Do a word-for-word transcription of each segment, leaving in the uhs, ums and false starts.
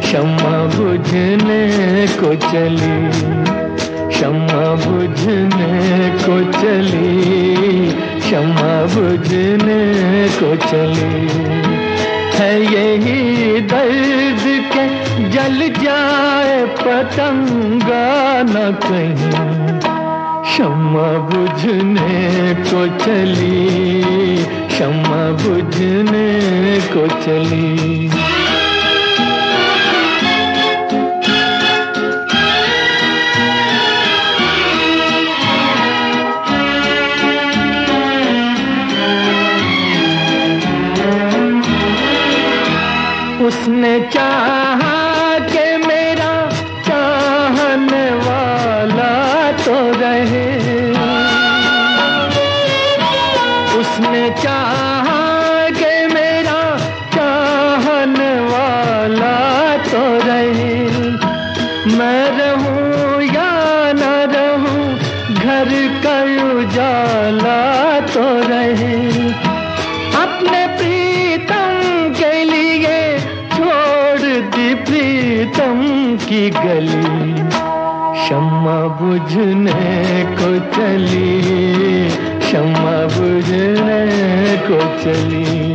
शम्मा बुझने को चली, शम्मा बुझने को चली, शम्मा बुझने को चली। है यही दर्द के जल जाए पतंगा न कहीं, शम्मा बुझने को चली, शम्मा बुझने को चली। उसने चाहा कि मेरा चाहने वाला तो रहे, उसने चाहा कि मेरा चाहने वाला तो रहे। मैं रहूं या न रहूं, घर का उजाला तो रहे। अपने प्रीतम के लिए छोड़ दी प्रीतम की गली, शम्मा बुझने को चली, शम्मा बुझने को चली।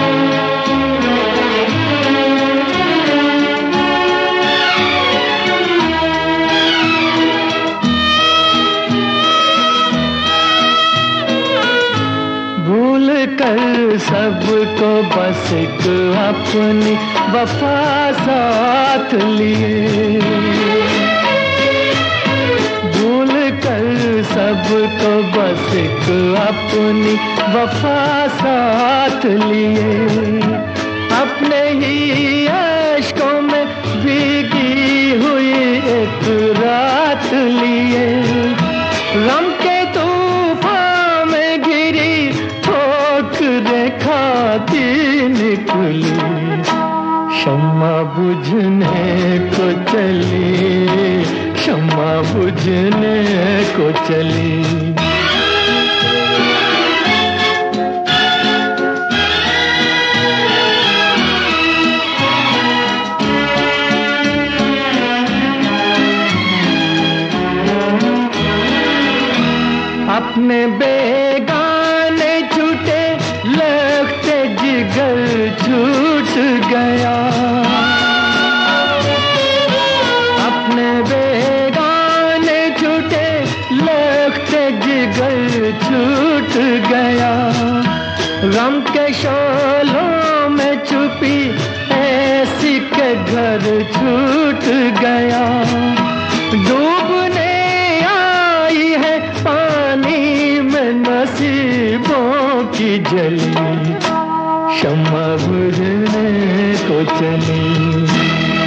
भूल कर सबको बस एक अपनी वफा साथ लिए, भूल कर सबको बस एक अपनी वफा साथ लिए। अपने ही अश्कों में भीगी हुई एक रात लिए, गम के तूफान में गिरी ठोकरें खाती निकली, शम्मा बुझने को चली, शम्मा बुझने को चली। अपने बेगाने छूटे लगते जिगर छूट गया, अपने बेगाने छूटे लगते जिगर छूट गया। गम के शोलों में छुपी ऐसी के घर छूट गया। डूबने आई है पानी में नसीबों की जली, शम्मा बुझने को चली।